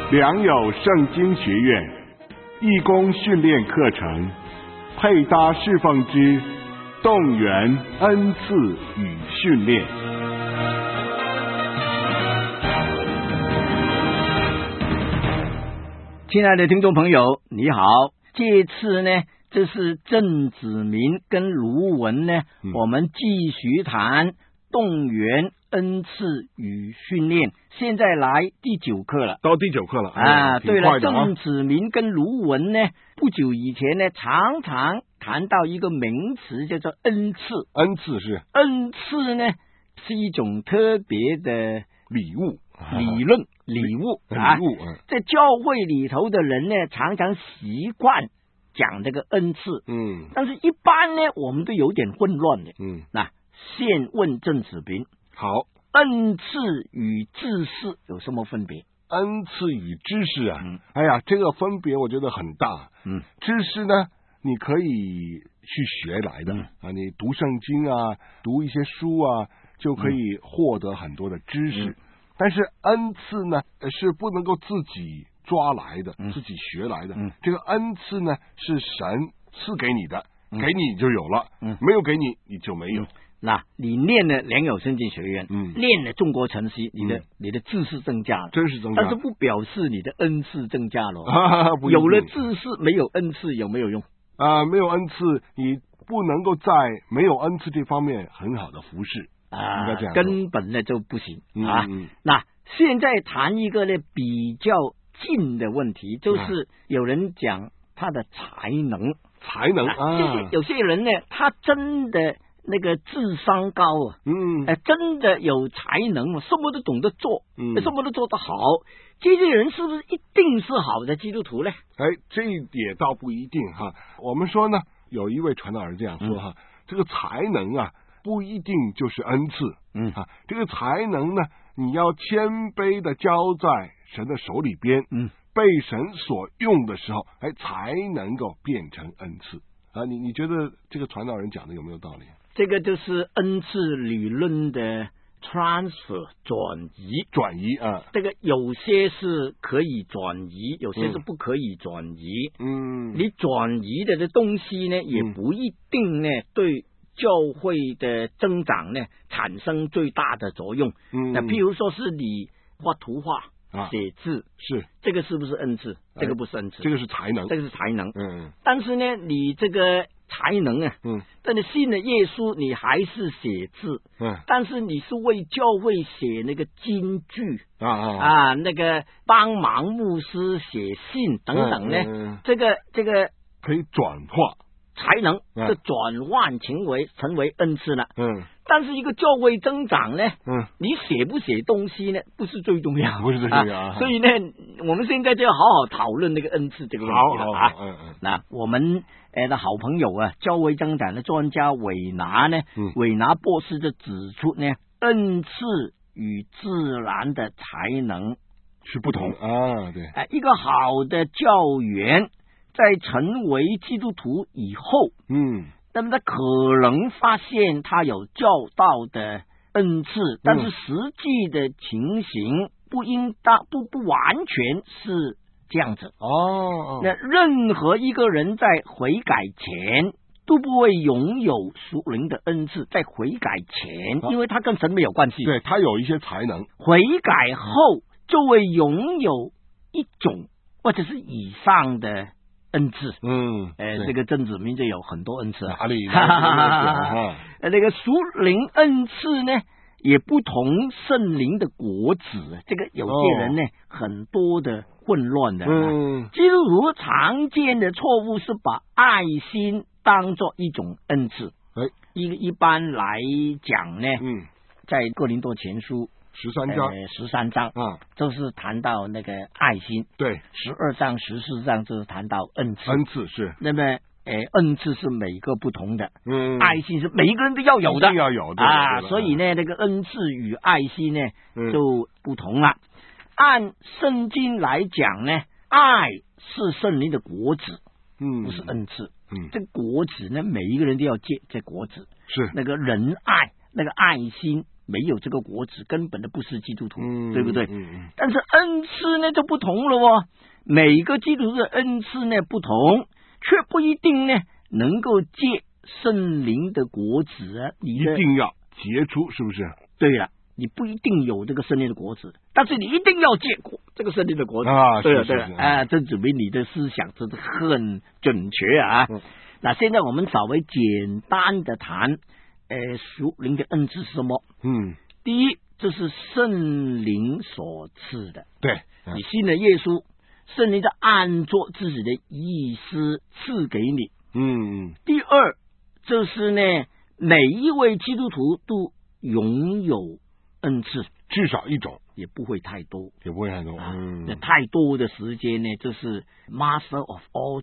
良友圣经学院义工训练课程，配搭侍奉之动员恩赐与训练。 亲爱的听众朋友，你好。这次呢，这是郑子明跟卢文呢，我们继续谈动员恩赐与训练。现在来第9课了， 到第9课了啊！对了， 郑子明跟卢文呢，不久以前呢，常常谈到一个名词，叫做恩赐。 恩赐是恩赐呢，是一种特别的礼物、 礼物啊！在教会里头的人呢，常常习惯讲这个恩赐，但是一般呢，我们都有点混乱的，那先问郑子明， 好， 恩赐与知识有什么分别？ 恩赐与知识啊，哎呀，这个分别我觉得很大。知识呢，你可以去学来的啊，你读圣经啊，读一些书啊，就可以获得很多的知识。但是恩赐呢，是不能够自己抓来的，自己学来的。这个恩赐呢，是神赐给你的，给你就有了，没有给你，你就没有。 那你念了良友圣经学院，念了中国晨曦，你的知识增加了， 真是增加， 但是不表示你的恩赐增加了。有了知识没有恩赐有没有用？ 没有恩赐，你不能够在没有恩赐这方面很好的服侍啊，应该这样， 根本呢就不行啊。那现在谈一个呢比较近的问题，就是有人讲他的才能啊，有些人呢，他真的那个智商高啊，真的有才能，什么都懂得做，什么都做得好，这些人是不是一定是好的基督徒呢？ 这也倒不一定哈。我们说呢，有一位传道人这样说哈，这个才能啊，不一定就是恩赐，这个才能呢，你要谦卑的交在神的手里边，被神所用的时候，才能够变成恩赐啊。你觉得这个传道人讲的有没有道理？ 这个就是恩赐理论的 transfer 转移啊。这个有些是可以转移，有些是不可以转移。你转移的东西呢，也不一定呢对教会的增长呢产生最大的作用。那譬如说是你画图画、写字， 是这个是不是恩赐？这个不是恩赐， 这个是才能， 这个是才能。但是呢，你这个才能啊，但你信了耶稣，你还是写字，但是你是为教会写那个金句那个帮忙牧师写信等等呢，这个可以转化才能，就转换成为恩赐了。但是一个教会增长呢，你写不写东西呢，不是最重要， 不是最重要。 所以呢，我们现在就要好好讨论那个恩赐这个问题了啊。那我们的好朋友啊，教会增长的专家韦拿呢，韦拿博士就指出呢，恩赐与自然的才能是不同啊。对， 一个好的教员在成为基督徒以后，那么他可能发现他有教导的恩赐，但是实际的情形不完全是这样子。那任何一个人在悔改前都不会拥有属灵的恩赐，在悔改前，因为他跟神没有关系。 对，他有一些才能， 悔改后就会拥有一种或者是以上的恩赐。这个郑子明就有很多恩赐， 哪里？ 那个属灵恩赐呢，也不同圣灵的果子。这个有些人呢，很多的混乱的。基督徒常见的错误是把爱心当作一种恩赐。一般来讲呢，在哥林多前书13章就是谈到那个爱心， 对 ，12章14章就是谈到恩赐是。 那么恩赐是每个不同的，爱心是每一个人都要有的， 一定要有的啊。所以呢，那个恩赐与爱心呢就不同了。按圣经来讲呢，爱是圣灵的果子，不是恩赐。这个果子呢，每一个人都要结这果子， 是那个仁爱，那个爱心。 没有这个果子，根本的不是基督徒，对不对？但是恩赐呢就不同了哦，每个基督徒的恩赐呢不同，却不一定呢能够结圣灵的果子啊！ 一定要结出，是不是？ 对了，你不一定有这个圣灵的果子，但是你一定要结果这个圣灵的果子啊！ 对了，这证明你的思想真的很准确啊！那现在我们稍微简单的谈，属灵的恩赐是什么？第一，这是圣灵所赐的。 对， 你信了耶稣，圣灵就按照自己的意思赐给你。第二，这是呢，每一位基督徒都拥有恩赐， 至少一种， 也不会太多， 那太多的时间呢，就是 Master of all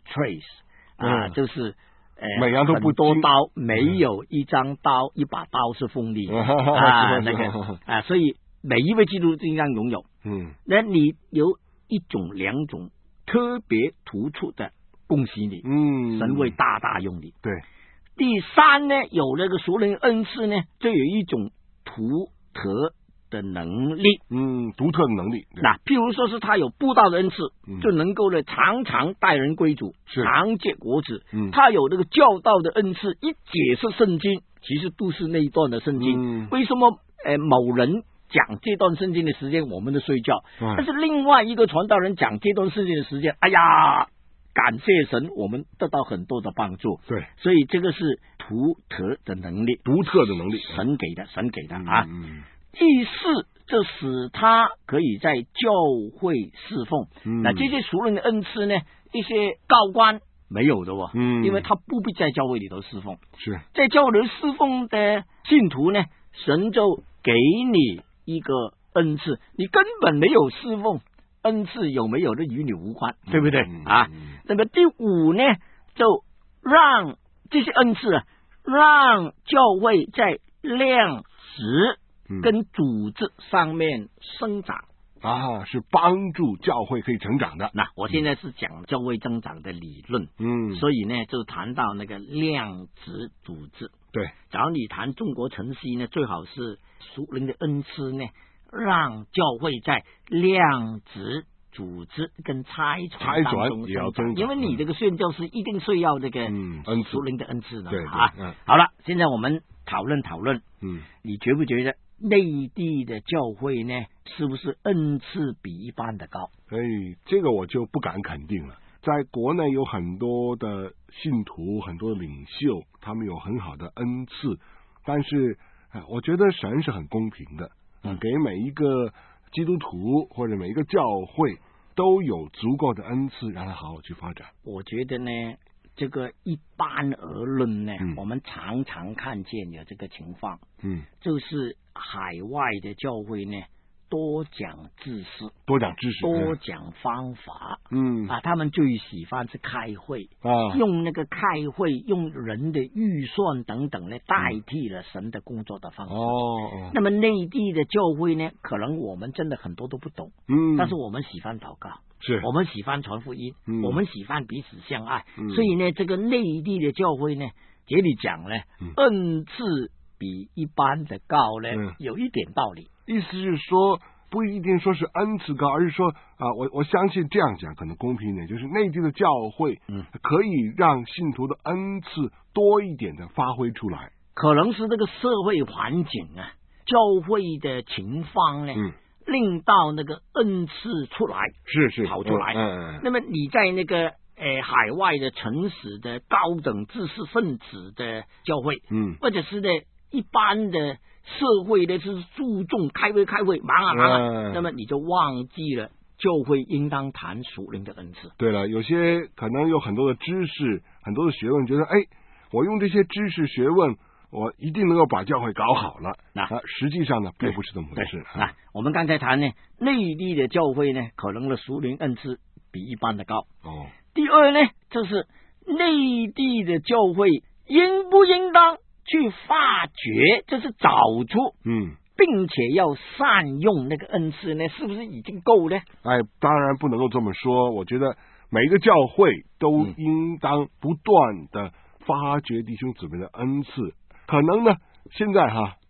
trades 就是每样都不多刀，没有一张刀，一把刀是锋利所以每一位基督徒应当拥有。那你有一种、两种特别突出的，恭喜你，神会大大用你。 对。 第三呢，有那个属灵恩赐呢，就有一种独特的能力， 独特的能力。 那譬如说是他有布道的恩赐，就能够呢常常带人归主，常结果子。他有那个教导的恩赐，一解释圣经，其实都是那一段的圣经。为什么某人讲这段圣经的时间，我们都睡觉，但是另外一个传道人讲这段圣经的时间，哎呀，感谢神，我们得到很多的帮助。 对， 所以这个是独特的能力，神给的啊。第四，这使他可以在教会侍奉。那这些属灵的恩赐呢，一些高官没有的哦，因为他不必在教会里头侍奉。 是在教会里侍奉的信徒呢，神就给你一个恩赐，你根本没有侍奉。恩赐有没有的与你无关，对不对啊？那么第五呢，就让这些恩赐让教会在量值跟组织上面生长是帮助教会可以成长的。 那我现在是讲教会增长的理论，所以呢就谈到那个量值组织。 对， 假如你谈中国晨曦呢，最好是属灵的恩赐呢，让教会在量值组织跟差传当中生长，因为你这个宣教师一定是要这个属灵的恩赐的好了，现在我们讨论，你觉不觉得内地的教会呢，是不是恩赐比一般的高？ 这个我就不敢肯定了。在国内有很多的信徒，很多的领袖，他们有很好的恩赐，但是我觉得神是很公平的，给每一个基督徒或者每一个教会都有足够的恩赐，让他好好去发展。 我觉得呢，这个一般而论呢，我们常常看见有这个情况，就是海外的教会呢，多讲知识，多讲方法，他们最喜欢是开会用那个开会，用人的预算等等呢，代替了神的工作的方式。那么内地的教会呢，可能我们真的很多都不懂，但是我们喜欢祷告，我们喜欢传福音，我们喜欢彼此相爱，所以呢，这个内地的教会呢，这里讲呢，恩赐比一般的高呢，有一点道理。 意思是说，不一定说是恩赐高，而是说我相信这样讲可能公平一点，就是内地的教会可以让信徒的恩赐多一点的发挥出来。 可能是这个社会环境教会的情况呢，令到那个恩赐出来， 是跑出来。那么你在那个海外的城市的高等知识分子的教会，或者是呢一般的社会呢是注重开会忙啊，那么你就忘记了教会应当谈属灵的恩赐。 对了，有些可能有很多的知识，很多的学问，觉得我用这些知识学问，我一定能够把教会搞好了。实际上呢，并不是这么回事。 我们刚才谈呢，内地的教会呢，可能的属灵恩赐比一般的高。第二呢，就是内地的教会应不应当去发掘，就是找出，并且要善用那个恩赐呢，是不是已经够呢？ 当然不能够这么说。我觉得每一个教会都应当不断的发掘弟兄姊妹的恩赐。可能呢，现在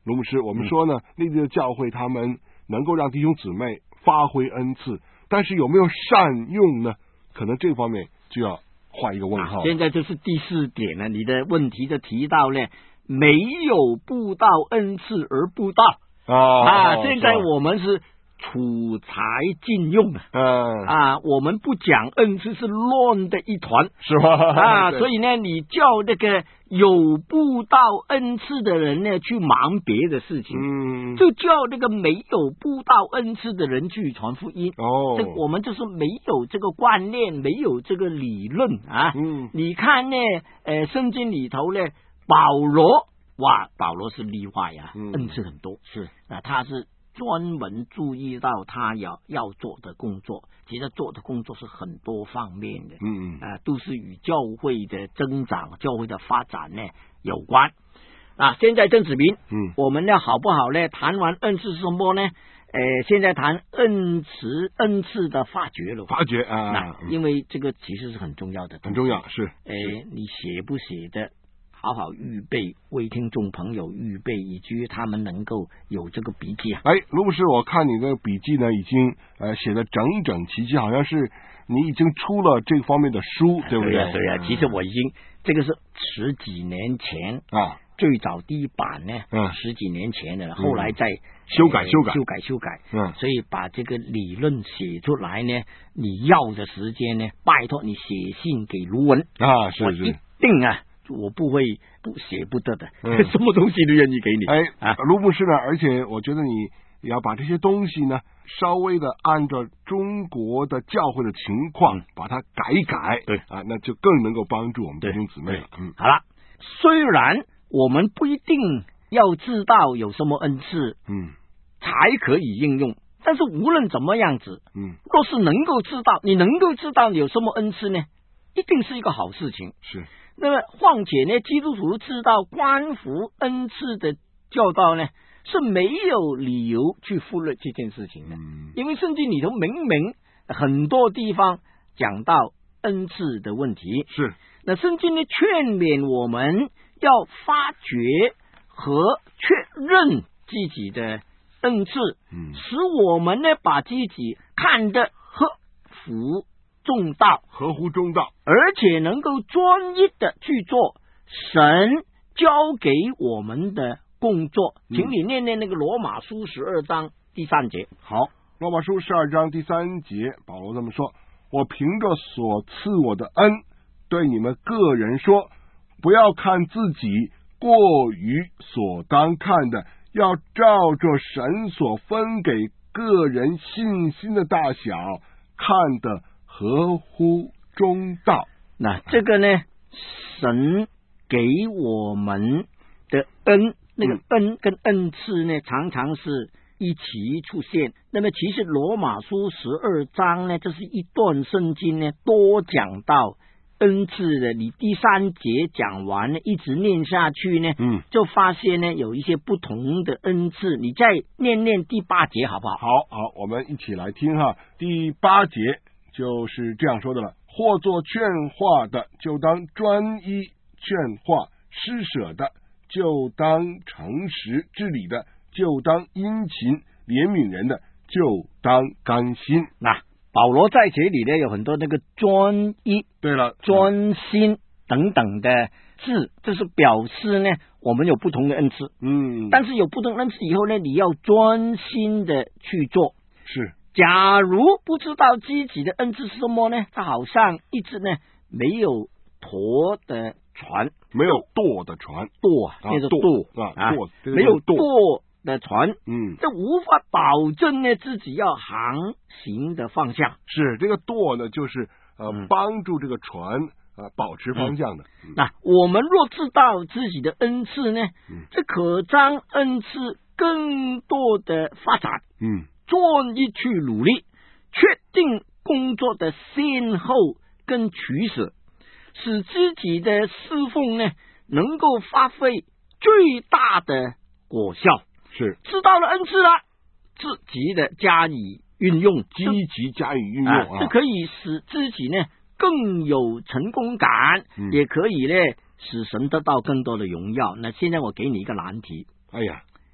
卢牧师，我们说呢，内地的教会他们能够让弟兄姊妹发挥恩赐，但是有没有善用呢？可能这方面就要画一个问号。 现在就是第4点了，你的问题就提到呢，没有布道恩赐而布道现在我们是储才禁用我们不讲恩赐是乱的一团， 是吧？ 所以呢，你叫那个有布道恩赐的人呢去忙别的事情，就叫那个没有布道恩赐的人去传福音。这我们就是没有这个观念，没有这个理论你看呢，圣经里头呢，保罗是例外恩赐很多， 是他是专门注意到他要做的工作，其实做的工作是很多方面的，都是与教会的增长、教会的发展呢有关。现在郑子明，我们呢好不好呢？谈完恩赐是什么呢？现在谈恩赐的发掘了，因为这个其实是很重要的， 很重要是。 你写不写的？好好预备，为听众朋友预备，以及他们能够有这个笔记卢牧师，我看你的笔记呢，已经写得整整齐齐，好像是你已经出了这方面的书，对不对？ 对呀，其实我已经这个是10几年前最早第一版呢，10几年前的，后来再修改， 所以把这个理论写出来呢，你要的时间呢，拜托你写信给卢文是我一定我不会不写不得的，什么东西都愿意给你。 卢牧师呢，而且我觉得你要把这些东西呢，稍微的按照中国的教会的情况把它改一改， 对那就更能够帮助我们弟兄姊妹了。 好了，虽然我们不一定要知道有什么恩赐，才可以应用，但是无论怎么样子，若是能够知道，你能够知道你有什么恩赐呢，一定是一个好事情。 是。 那么况且呢，基督徒知道关乎恩赐的教导呢，是没有理由去忽略这件事情的，因为圣经里头明明很多地方讲到恩赐的问题。 是。 那圣经呢劝勉我们要发掘和确认自己的恩赐，使我们呢把自己看得合乎中道，而且能够专一的去做神交给我们的工作。请你念念那个罗马书12章第3节。 好，罗马书12章第3节，保罗这么说：我凭着所赐我的恩，对你们个人说，不要看自己过于所当看的，要照着神所分给个人信心的大小，看得合乎中道。 那这个呢，神给我们的恩，那个恩跟恩赐呢，常常是一起出现。那么其实罗马书12章呢，这是一段圣经呢，多讲到恩赐的。你第3节讲完了，一直念下去呢，就发现呢有一些不同的恩赐。你再念念第8节好不好？ 好，我们一起来听第8节就是这样说的了：或做劝化的，就当专一劝化；施舍的，就当诚实；治理的，就当殷勤；怜悯人的，就当甘心。 那保罗在这里呢，有很多那个专一、 对了， 专心等等的字，这是表示呢，我们有不同的恩赐。但是有不同恩赐以后呢，你要专心的去做。 是。 假如不知道自己的恩赐是什么呢，他好像一直呢没有舵的船， 没有舵的船， 那个舵没有舵的船，这无法保证呢自己要航行的方向。 是，这个舵呢，就是帮助这个船保持方向的。 那我们若知道自己的恩赐呢，这可将恩赐更多的发展。专一去努力，确定工作的先后跟取舍，使自己的侍奉呢能够发挥最大的果效。 是， 知道了恩赐了，积极的加以运用，这可以使自己呢更有成功感，也可以呢使神得到更多的荣耀。那现在我给你一个难题。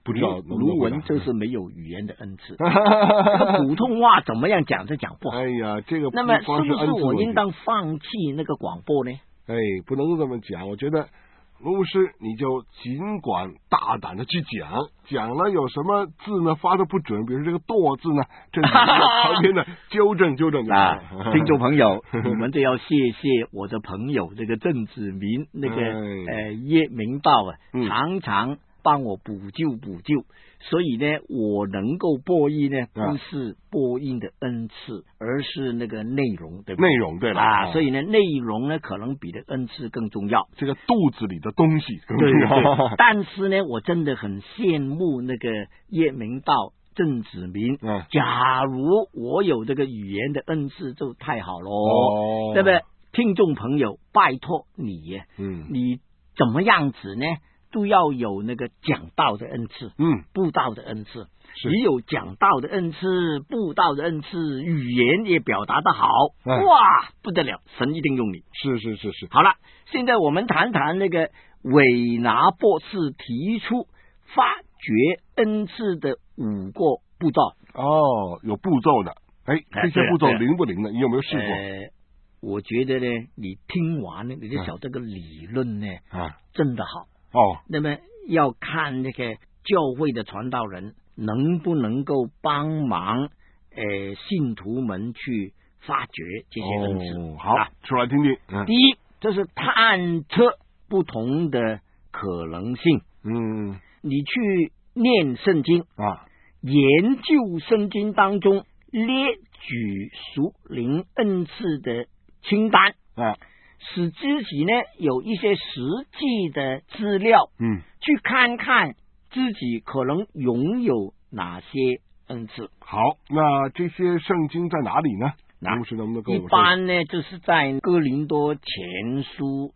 不知道卢文就是没有语言的恩赐，普通话怎么样讲就讲不好。 哎呀，这个那么是不是我应当放弃那个广播呢？ 哎，不能这么讲，我觉得卢牧师你就尽管大胆的去讲了有什么字呢发的不准，比如这个舵字呢，这旁边的纠正啊，听众朋友，你们都要谢谢我的朋友这个郑子明那个叶明道啊，常常帮我补救，所以呢，我能够播音呢，不是播音的恩赐，而是那个内容，对不对？ 内容对了啊，所以呢，内容呢可能比的恩赐更重要， 这个肚子里的东西更重要。 对。但是呢，我真的很羡慕那个叶明道、郑子明。假如我有这个语言的恩赐，就太好喽。对不对？听众朋友，拜托你，你怎么样子呢？都要有那个讲道的恩赐，布道的恩赐。你有讲道的恩赐，布道的恩赐，语言也表达得好，哇，不得了，神一定用你。 是。 好了，现在我们谈谈那个韦拿博士提出发掘恩赐的5个步骤。 有步骤的。这些步骤灵不灵呢？你有没有试过？ 我觉得呢，你听完呢，你就晓得这个理论呢，真的好。那么要看那个教会的传道人能不能够帮忙信徒们去发掘这些恩赐。 好，出来听听。 第一，这是探测不同的可能性。你去念圣经研究圣经当中列举属灵恩赐的清单使自己呢有一些实际的资料，去看看自己可能拥有哪些恩赐。 好，那这些圣经在哪里呢？牧师能不能跟我们说？ 一般呢就是在哥林多前书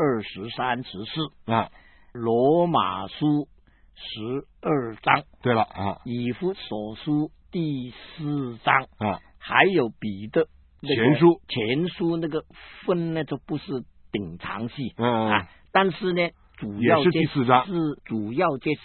12、13、14罗马书12章， 对了以弗所书第4章还有彼得前书那个分呢就不是顶长戏但是呢主要也是第4章， 主要这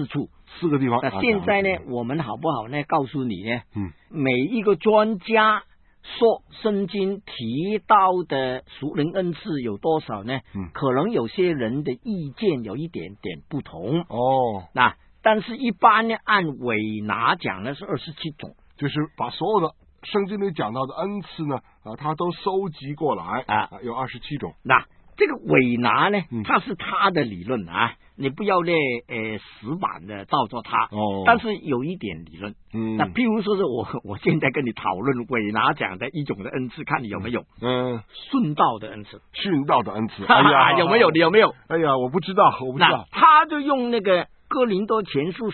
4个地方。那现在呢我们好不好呢告诉你呢每一个专家说圣经提到的属灵恩赐有多少呢可能有些人的意见有一点点不同那但是一般呢按韦拿讲呢是27种， 就是把所有的圣经里讲到的恩赐呢他都收集过来有27种。 那这个韦拿呢他是他的理论你不要呢死板的照着他但是有一点理论那譬如说是我现在跟你讨论韦拿讲的一种的恩赐，看你有没有顺道的恩赐。 哎呀有没有？你有没有？ 哎呀我不知道。 那他就用那个哥林多前书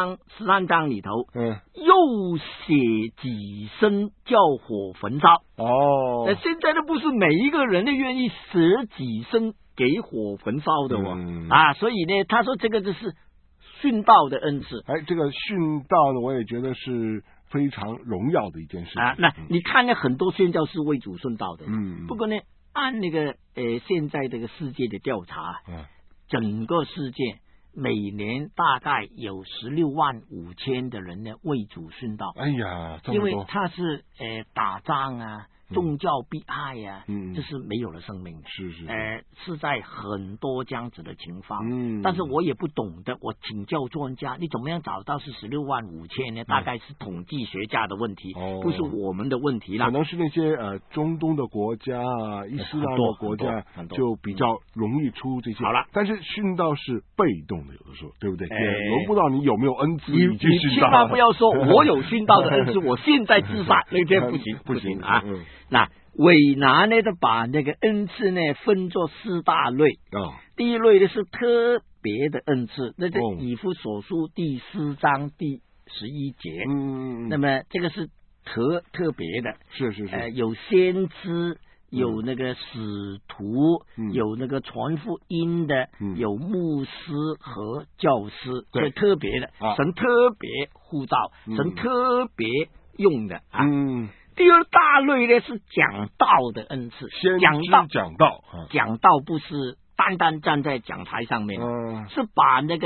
13章里头又写己身叫火焚烧现在都不是每一个人都愿意舍己身给火焚烧的所以呢他说这个就是殉道的恩赐。 这个殉道呢我也觉得是非常荣耀的一件事情那你看呢很多宣教士为主殉道的不过呢按那个现在这个世界的调查整个世界每年大概有16.5万的人呢为主殉道。 哎呀，这么多！ 因为他是打仗宗教迫害就是没有了生命。是在很多这样子的情况。但是我也不懂得，我请教专家，你怎么样找到是16.5万呢？大概是统计学家的问题，不是我们的问题啦。 可能是那些中东的国家伊斯兰的国家就比较容易出这些。 好了， 但是殉道是被动的，有的时候对不对？轮不到你有没有恩赐，你千万不要说我有殉道的恩赐，我现在自杀，那这不行那韦拿呢，就把那个恩赐呢分作4大类。第一类呢是特别的恩赐，那是以弗所书第4章第11节。那么这个是特别的， 是有先知，有那个使徒，有那个传福音的，有牧师和教师，这特别的，神特别呼召，神特别用的第二大类呢是讲道的恩赐。讲道不是单单站在讲台上面是把那个道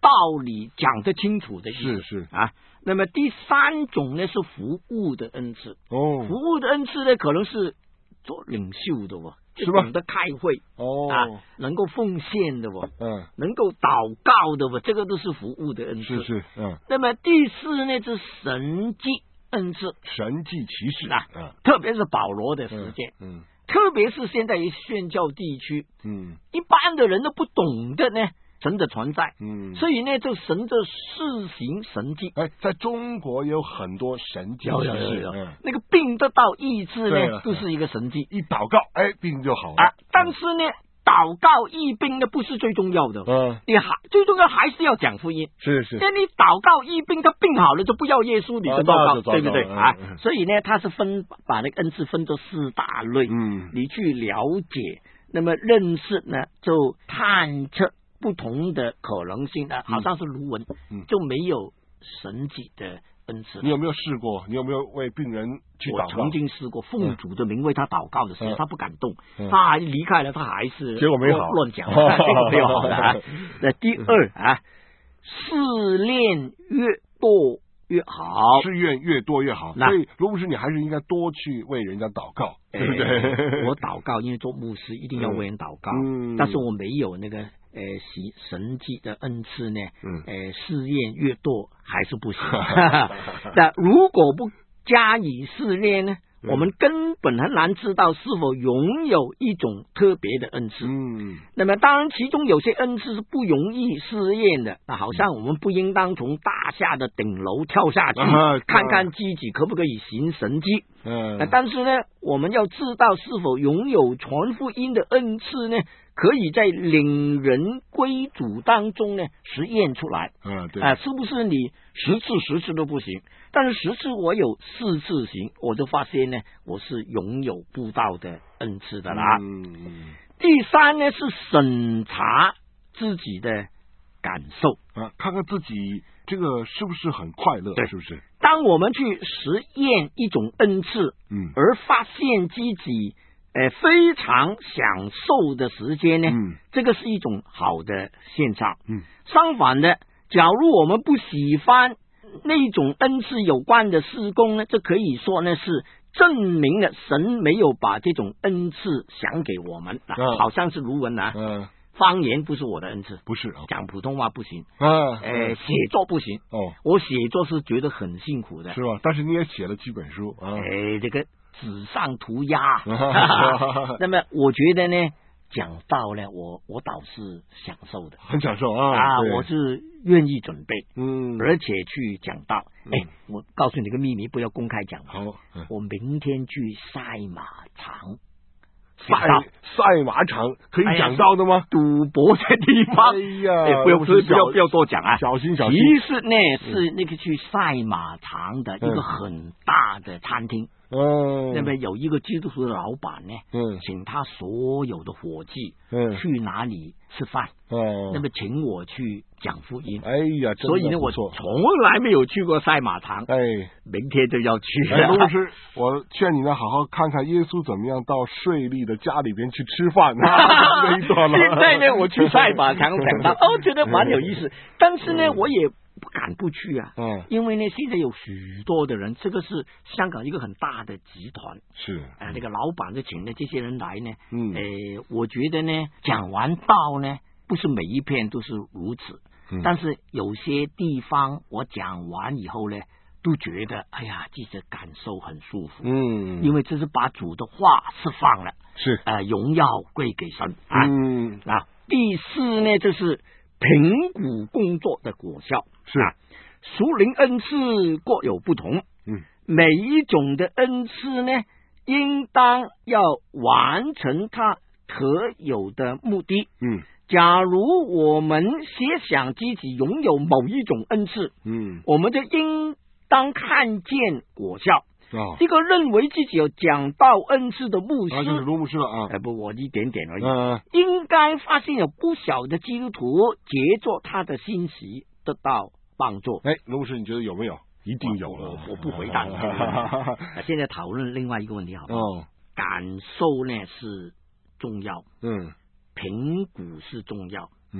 道理讲得清楚的意思。 是啊。那么第三种呢是服务的恩赐。 哦， 服务的恩赐呢可能是做领袖的是吧？ 懂得开会能够奉献的能够祷告的这个都是服务的恩赐。 是那么第四呢是神迹恩赐， 神迹奇事特别是保罗的时间，特别是现在宣教地区，一般的人都不懂得呢神的存在，所以呢，就神的施行神迹。 在中国也有很多神迹奇事， 那个病得到医治呢，就是一个神迹。 一祷告，病就好了。 但是呢，祷告医病呢不是最重要的，你最重要还是要讲福音。 是， 因为你祷告医病，他病好了就不要耶稣你的祷告，对不对所以呢，他是把那个恩赐分作4大类，你去了解，那么认识呢，就探测不同的可能性的，好像是卢文就没有神迹的恩赐。 你有没有试过？你有没有为病人去祷告？ 我曾经试过，奉主的名为他祷告的时候，他不敢动，他离开了，他还是结果没好， 乱讲，结果没有好的那第二试炼越多越好， 试验越多越好。所以罗牧师，你还是应该多去为人家祷告，对不对？ 我祷告，因为做牧师一定要为人祷告，但是我没有那个神迹的恩赐呢，试验越多还是不行。那如果不加以试炼呢，我们根本很难知道是否拥有一种特别的恩赐。那么当然其中有些恩赐是不容易试验的，那好像我们不应当从大厦的顶楼跳下去，看看自己可不可以行神迹。但是呢，我们要知道是否拥有传福音的恩赐呢，可以在领人归主当中呢实验出来。是不是你10次都不行？但是10次我有4次行，我就发现呢，我是拥有布道的恩赐的啦。第三呢是审查自己的感受看看自己这个是不是很快乐，是不是？ 当我们去实验一种恩赐，而发现自己非常享受的时间呢，这个是一种好的现象。相反的，假如我们不喜欢那种恩赐有关的事工呢，这可以说呢是证明了神没有把这种恩赐想给我们好像是卢文方言不是我的恩赐， 不是讲普通话不行写作不行我写作是觉得很辛苦的， 是吧？但是你也写了几本书这个纸上涂鸦那么我觉得呢，讲道呢，我倒是享受的， 很享受我是愿意准备，而且去讲道。我告诉你个秘密，不要公开讲。 好， 我明天去赛马场。 赛马场可以讲到的吗？ 赌博的地方，不要多讲小心。 其实呢，是那个去赛马场的一个很大的餐厅。那么有一个基督徒的老板呢，请他所有的伙计去哪里吃饭，那么请我去讲福音。所以呢，我从来没有去过赛马场，明天就要去。 卢牧师，我劝你呢，好好看看耶稣怎么样到税吏的家里边去吃饭。 现在呢，我去赛马场讲到，觉得蛮有意思，但是呢，我也不敢不去因为呢，现在有许多的人，这个是香港一个很大的集团， 是那个老板就请了这些人来呢，我觉得呢，讲完道呢，不是每一篇都是如此，但是有些地方我讲完以后呢，都觉得记者感受很舒服，因为这是把主的话释放了， 是荣耀归给神第四呢，就是评估工作的果效。 是属灵恩赐各有不同，每一种的恩赐呢，应当要完成它特有的目的。假如我们设想自己拥有某一种恩赐，我们就应当看见果效。这个认为自己有讲道恩赐的牧师， 就是卢牧师了不，我一点点而已。应该发现有不少的基督徒借着他的信息得到帮助。 卢牧师，你觉得有没有？一定有了。 我不回答你。现在讨论另外一个问题，好不好？感受呢是重要，评估是重要，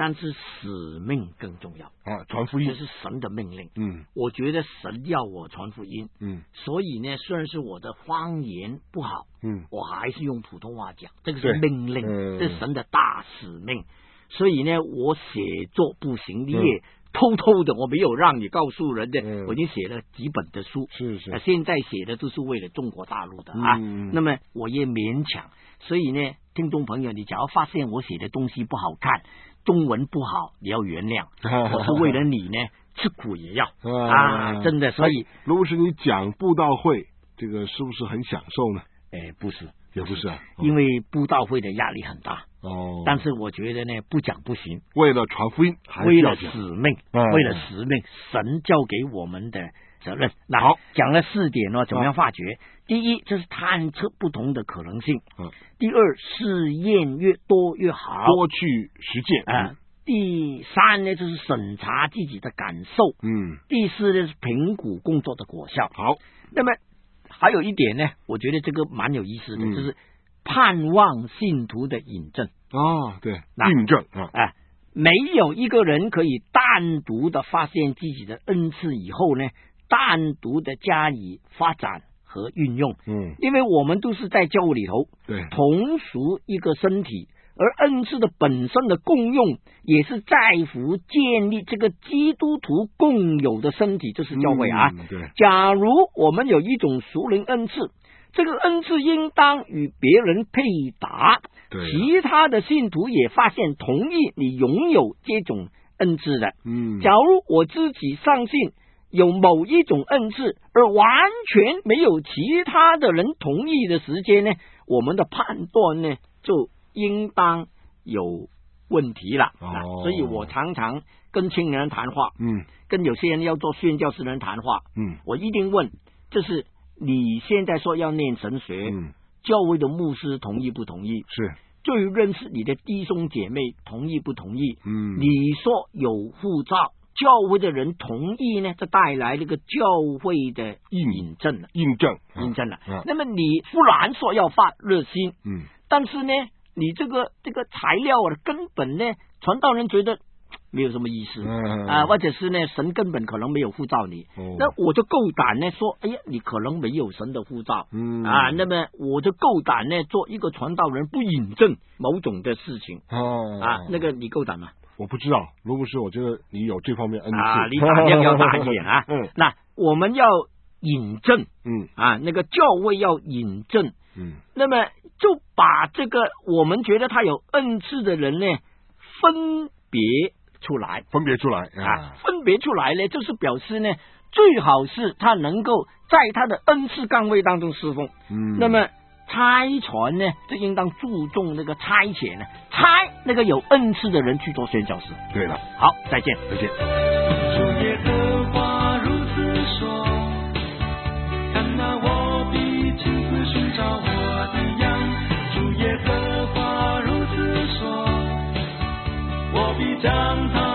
但是使命更重要啊！传福音这是神的命令。我觉得神要我传福音。所以呢，虽然是我的方言不好，我还是用普通话讲，这个是命令，这是神的大使命。所以呢，我写作不行，你也偷偷的，我没有让你告诉人家，我已经写了几本的书， 是现在写的都是为了中国大陆的啊。那么我也勉强，所以呢，听众朋友，你假如发现我写的东西不好看，中文不好，你要原谅，我是为了你呢，吃苦也要啊，真的。所以， 卢牧师，你讲布道会，这个是不是很享受呢？ 不是， 也不是啊， 因为布道会的压力很大。但是我觉得呢，不讲不行。 为了传福音， 为了使命，为了使命，神交给我们的责任。那好，讲了4点怎么样发掘？第一，这是探测不同的可能性。第二，试验越多越好， 多去实践。 第三呢，就是审查自己的感受。第四呢，是评估工作的果效。 好， 那么还有一点呢，我觉得这个蛮有意思的，就是盼望信徒的引证。 对，印证没有一个人可以单独的发现自己的恩赐以后呢，单独的加以发展和运用。因为我们都是在教会里头， 对， 同属一个身体，而恩赐的本身的共用，也是在乎建立这个基督徒共有的身体，这是教会啊。 对， 假如我们有一种属灵恩赐，这个恩赐应当与别人配搭，其他的信徒也发现同意你拥有这种恩赐的。假如我自己相信有某一种恩赐，而完全没有其他的人同意的时间呢，我们的判断呢就应当有问题了。所以我常常跟青年人谈话，跟有些人要做宣教士人谈话，我一定问，就是你现在说要念神学，教会的牧师同意不同意？ 是。 对于认识你的弟兄姐妹同意不同意？你说有护照，教会的人同意呢，这带来这个教会的印证了。那么你忽然说要发热心，但是呢，你这个材料根本呢，传道人觉得没有什么意思或者是呢，神根本可能没有呼召你，那我就够胆呢说，哎呀，你可能没有神的呼召，那么我就够胆呢做一个传道人，不引证某种的事情那个你够胆吗？ 我不知道，卢牧师，我觉得你有这方面恩赐， 你胆量要大一点啊。那我们要引证，那个教会要引证，那么就把这个我们觉得他有恩赐的人呢，分别出来，分别出来呢，就是表示呢，最好是他能够在他的恩赐岗位当中侍奉。那么差传呢，就应当注重那个差遣呢，差那个有恩赐的人去做宣教士。 对了， 好，再见。 主耶和华如此说，看哪，我必亲自寻找我的羊。主耶和华如此说，我必将他